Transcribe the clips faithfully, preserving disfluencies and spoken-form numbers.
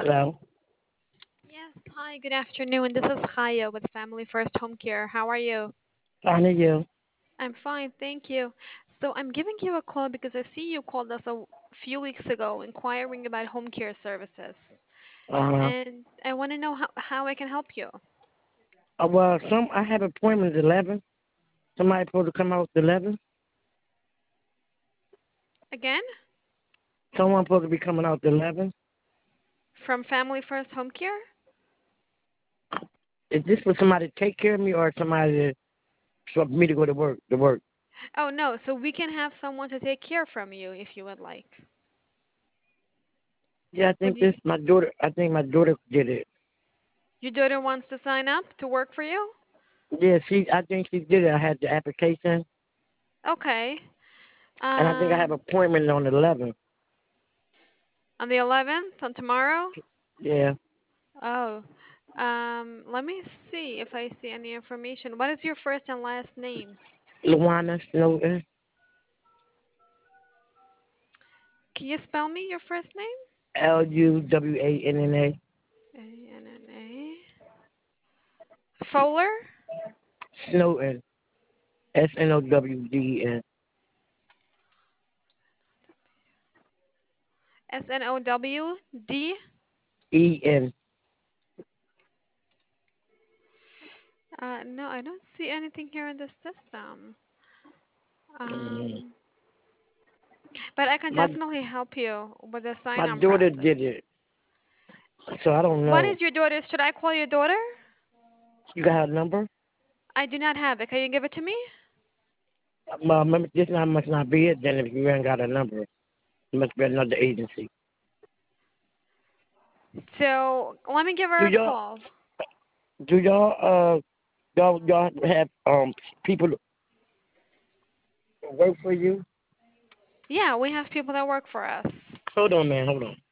Hello. Yes, hi, good afternoon. This is Chaya with Family First Home Care. How are you? Fine, and you? I'm fine, thank you. So I'm giving you a call because I see you called us a few weeks ago inquiring about home care services. Uh, And I want to know how, how I can help you. uh, well, some I have appointments at eleven. Somebody supposed to come out at eleven. Again, Someone supposed to be coming out at eleven. from Family First Home Care? Is this for somebody to take care of me or somebody to, for me to go to work? To work. Oh, no, so we can have someone to take care from you if you would like. Yeah, I Would think you, this my daughter. I think my daughter did it. your daughter wants to sign up to work for you? Yeah, she. I think she did it. I had the application, Okay. and I think I have Um, appointment on the eleventh. on the eleventh, on tomorrow? Yeah, Oh, um, let me see if I see any information. What is your first and last name? Luana Snowden. Can you spell me your first name? L U W A N N A. A N N A. Fowler? Snowden. S N O W D E N. S N O W D? E N. Uh, no, I don't see anything here in the system. Mm. Um, but I can My definitely help you with the my sign-on daughter did process. it, so I don't What know. is your daughter's? Should I call your daughter? You got her number? I do not have it. Can you give it to me? Well, maybe this not must not be it then if you ain't got a number. It must be another agency. So let me give Do her a y'all call. do y'all uh y'all y'all have um people work for you? Yeah, we have people that work for us. Hold on, man, hold on.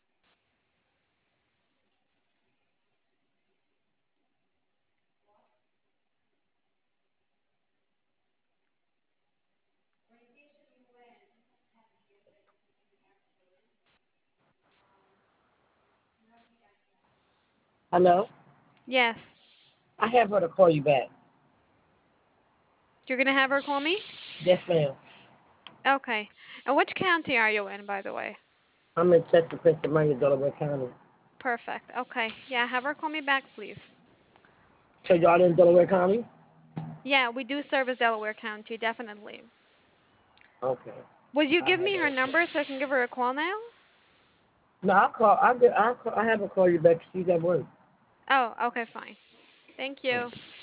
Hello? Yes. I have her to call you back. You're gonna have her call me? Yes, ma'am. Okay. And which county are you in, by the way? I'm in Chester, Pennsylvania, Delaware County. Perfect. Okay. Yeah, have her call me back, please. So y'all in Delaware County? Yeah, we do service Delaware County, definitely. Okay. Would you I give have me her her. number so I can give her a call now? No, I'll call I get I'll call, I have her call you back. She's at work. Oh, okay, fine. Thank you.